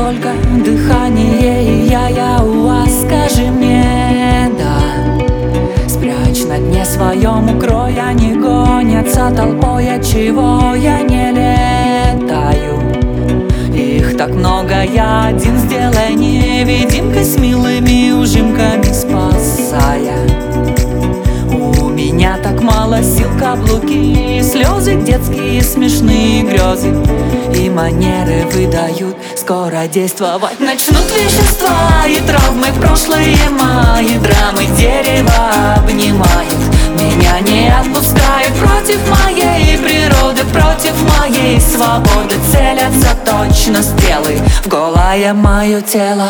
Только дыхание и я у вас, скажи мне да. Спрячь на дне своем, укрой, они гонятся толпой, от чего я не летаю. Их так много, я один, сделай невидимкой с милыми ужимками спасая. У меня так мало сил, каблуки, слезы, детские смешные грезы и манеры выдают, скоро действовать начнут вещества и травмы. Прошлые мои драмы дерево обнимает, меня не отпускает. Против моей природы, против моей свободы целятся точно стрелы в голое мое тело.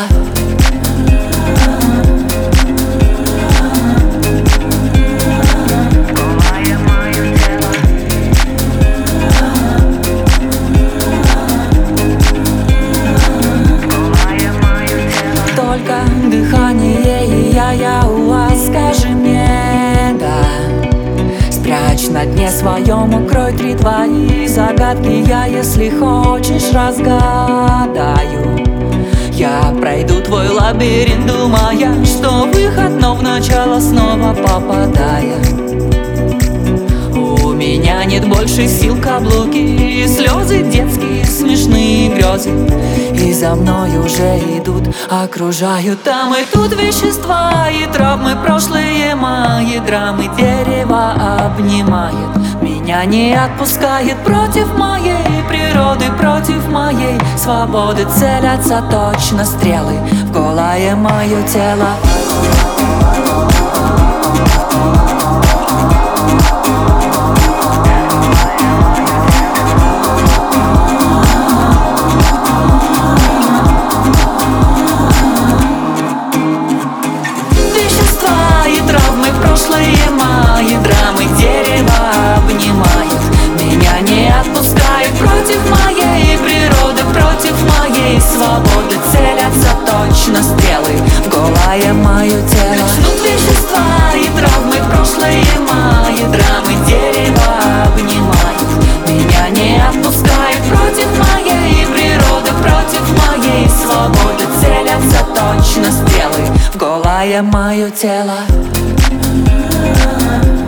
Только дыхание и я у вас, скажи мне да. Спрячь на дне своем, укрой три твои загадки, я, если хочешь, разгадаю. Я пройду твой лабиринт, думая, что выход, но в начало снова попадая. У меня нет больше сил, каблуки, слезы, детские смешные грезы и за мной уже идут, окружают там и тут вещества и травмы. Прошлые мои драмы дерево обнимает, меня не отпускает. Против моей природы, против моей свободы целятся точно стрелы в голое мое тело. Прошлые мои драмы дерево обнимает, меня не отпускает. Против моей природы, против моей свободы целятся точно стрелы в голое мое тело. Начнут вещества и травмы, прошлые мои драмы дерево обнимает, меня не отпускает. Против моей природы, против моей свободы целятся точно стрелы в голое мое тело.